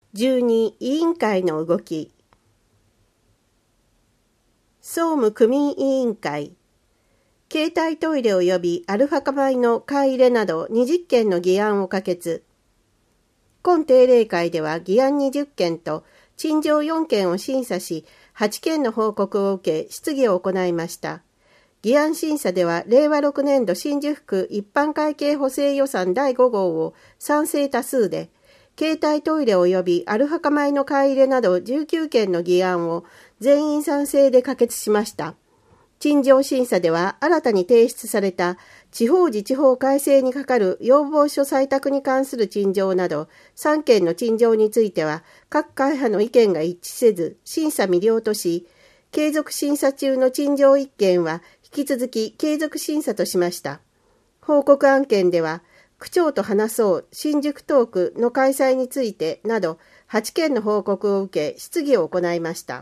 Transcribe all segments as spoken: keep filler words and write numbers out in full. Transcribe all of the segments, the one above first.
じゅうに委員会の動き。総務区民委員会、携帯トイレ及びアルファ化米の買い入れなどにじゅっけんの議案を可決。今定例会では議案にじゅっけんと陳情よんけんを審査し、はちけんの報告を受け質疑を行いました。議案審査ではれいわろくねんど新宿区一般会計補正予算だいごごうを賛成多数で、携帯トイレ及びアルファ化米の買い入れなどじゅうきゅうけんの議案を全員賛成で可決しました。陳情審査では新たに提出された地方自治法改正に係る要望書採択に関する陳情などさんけんの陳情については各会派の意見が一致せず審査未了とし、継続審査中の陳情いっけんは引き続き継続審査としました。報告案件では区長と話そう新宿トークの開催についてなどはちけんの報告を受け質疑を行いました。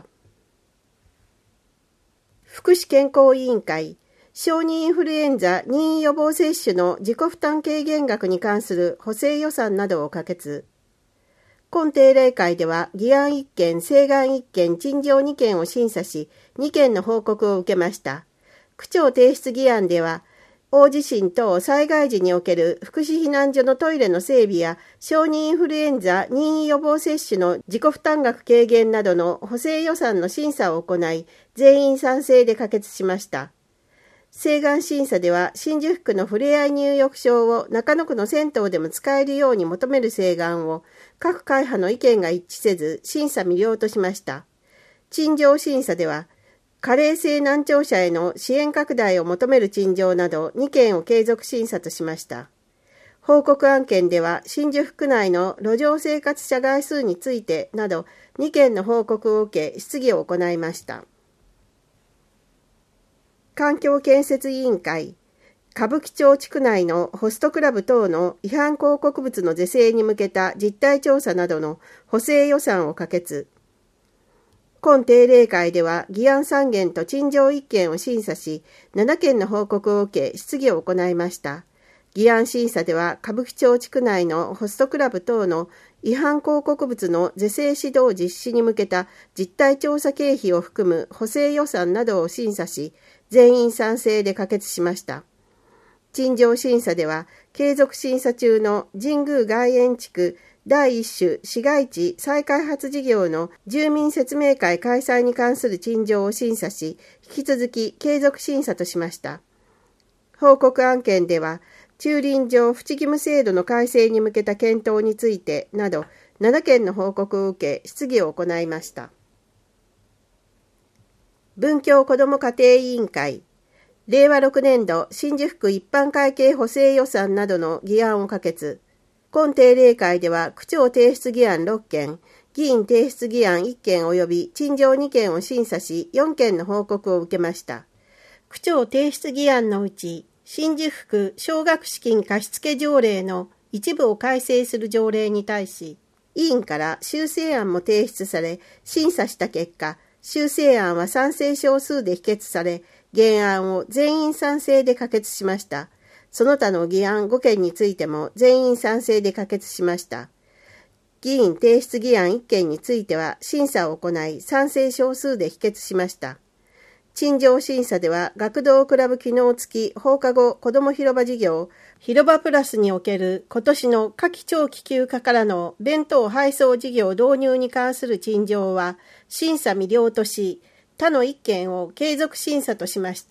福祉健康委員会、小児インフルエンザ任意予防接種の自己負担軽減額に関する補正予算などを可決。今定例会では議案いっけん、請願いっけん、陳情にけんを審査し、にけんの報告を受けました。区長提出議案では、大地震等災害時における福祉避難所のトイレの整備や小児インフルエンザ任意予防接種の自己負担額軽減などの補正予算の審査を行い、全員賛成で可決しました。請願審査では新宿区のふれあい入浴場を中野区の銭湯でも使えるように求める請願を各会派の意見が一致せず審査未了としました。陳情審査では加齢性難聴者への支援拡大を求める陳情などにけんを継続審査としました。報告案件では新宿区内の路上生活者害数についてなどにけんの報告を受け質疑を行いました。環境建設委員会、歌舞伎町地区内のホストクラブ等の違反広告物の是正に向けた実態調査などの補正予算を可決。今定例会では議案さんけんと陳情いっけんを審査し、ななけんの報告を受け質疑を行いました。議案審査では歌舞伎町地区内のホストクラブ等の違反広告物の是正指導実施に向けた実態調査経費を含む補正予算などを審査し、全員賛成で可決しました。陳情審査では継続審査中の神宮外苑地区だいいっ種市街地再開発事業の住民説明会開催に関する陳情を審査し、引き続き継続審査としました。報告案件では、駐輪場不置義務制度の改正に向けた検討についてなどななけんの報告を受け質疑を行いました。文教子ども家庭委員会、れいわろくねんど新宿区一般会計補正予算などの議案を可決。今定例会では区長提出議案ろっけん、議員提出議案いっけん及び陳情にけんを審査しよんけんの報告を受けました。区長提出議案のうち、新宿区奨学資金貸付条例の一部を改正する条例に対し、委員から修正案も提出され、審査した結果、修正案は賛成少数で否決され、原案を全員賛成で可決しました。その他の議案ごけんについても全員賛成で可決しました。議員提出議案いっけんについては審査を行い賛成少数で否決しました。陳情審査では学童クラブ機能付き放課後子ども広場事業広場プラスにおける今年の夏季長期休暇からの弁当配送事業導入に関する陳情は審査未了とし、他のいっけんを継続審査としました。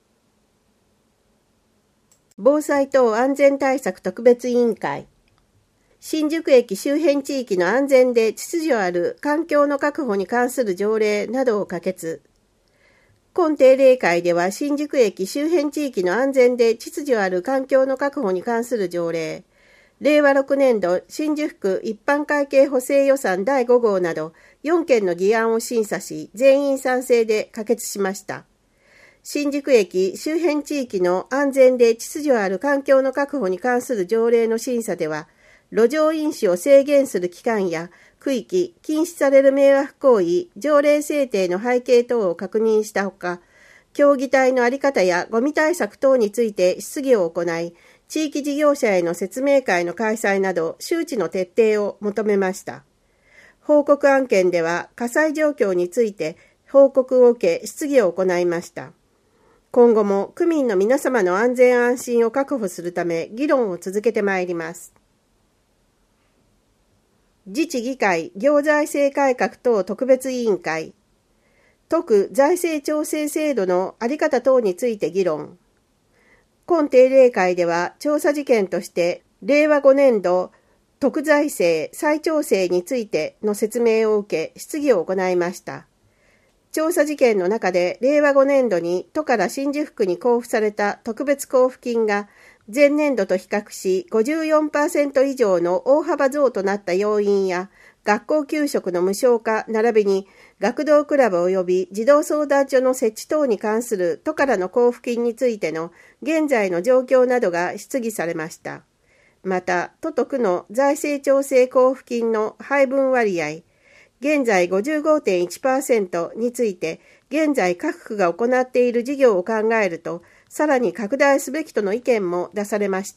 防災等安全対策特別委員会、新宿駅周辺地域の安全で秩序ある環境の確保に関する条例などを可決。今定例会では新宿駅周辺地域の安全で秩序ある環境の確保に関する条例、れいわろくねんど新宿区一般会計補正予算だいごごうなどよんけんの議案を審査し全員賛成で可決しました。新宿駅周辺地域の安全で秩序ある環境の確保に関する条例の審査では、路上飲酒を制限する期間や区域、禁止される迷惑行為、条例制定の背景等を確認したほか、協議体の在り方やゴミ対策等について質疑を行い、地域事業者への説明会の開催など周知の徹底を求めました。 報告案件では火災状況について報告を受け質疑を行いました。今後も区民の皆様の安全安心を確保するため議論を続けてまいります。自治議会行財政改革等特別委員会、特区財政調整制度の在り方等について議論。今定例会では調査事件として令和ごねん度特財政再調整についての説明を受け質疑を行いました。調査事件の中で令和ごねん度に都から新宿区に交付された特別交付金が前年度と比較し ごじゅうよんパーセント 以上の大幅増となった要因や学校給食の無償化並びに学童クラブ及び児童相談所の設置等に関する都からの交付金についての現在の状況などが質疑されました。また、都と区の財政調整交付金の配分割合、現在 ごじゅうごてんいちパーセント について、現在各区が行っている事業を考えると、さらに拡大すべきとの意見も出されました。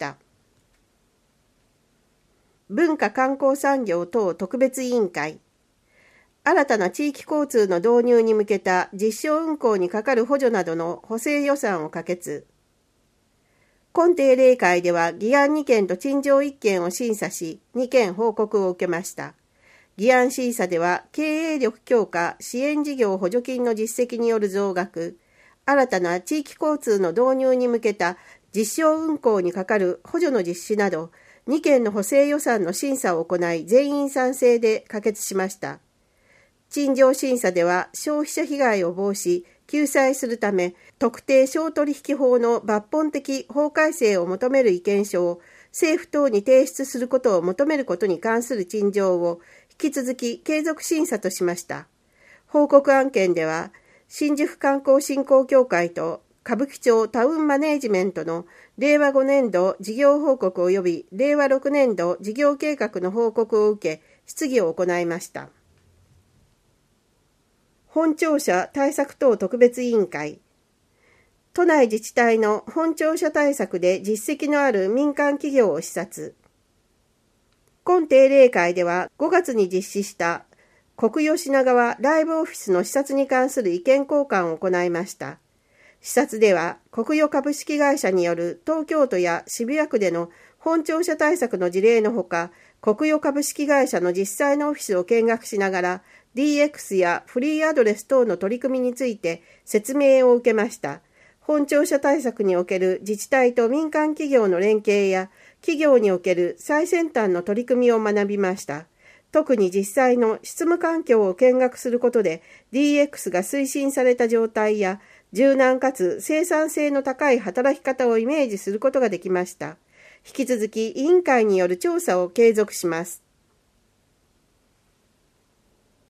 文化観光産業等特別委員会、新たな地域交通の導入に向けた実証運行にかかる補助などの補正予算を可決。今定例会では議案にけんと陳情いっけんを審査し、にけん報告を受けました。議案審査では経営力強化支援事業補助金の実績による増額、新たな地域交通の導入に向けた実証運行にかかる補助の実施など、にけんの補正予算の審査を行い全員賛成で可決しました。陳情審査では消費者被害を防止、救済するため特定商取引法の抜本的法改正を求める意見書を政府等に提出することを求めることに関する陳情を引き続き継続審査としました。報告案件では新宿観光振興協会と歌舞伎町タウンマネージメントの令和ごねん度事業報告及び令和ろくねん度事業計画の報告を受け質疑を行いました。本庁舎対策等特別委員会、都内自治体の本庁舎対策で実績のある民間企業を視察。今定例会ではごがつに実施した国与品川ライブオフィスの視察に関する意見交換を行いました。視察では国与株式会社による東京都や渋谷区での本庁舎対策の事例のほか、国与株式会社の実際のオフィスを見学しながら ディーエックス やフリーアドレス等の取り組みについて説明を受けました。本庁舎対策における自治体と民間企業の連携や企業における最先端の取り組みを学びました。特に実際の執務環境を見学することで ディーエックス が推進された状態や柔軟かつ生産性の高い働き方をイメージすることができました。引き続き委員会による調査を継続します。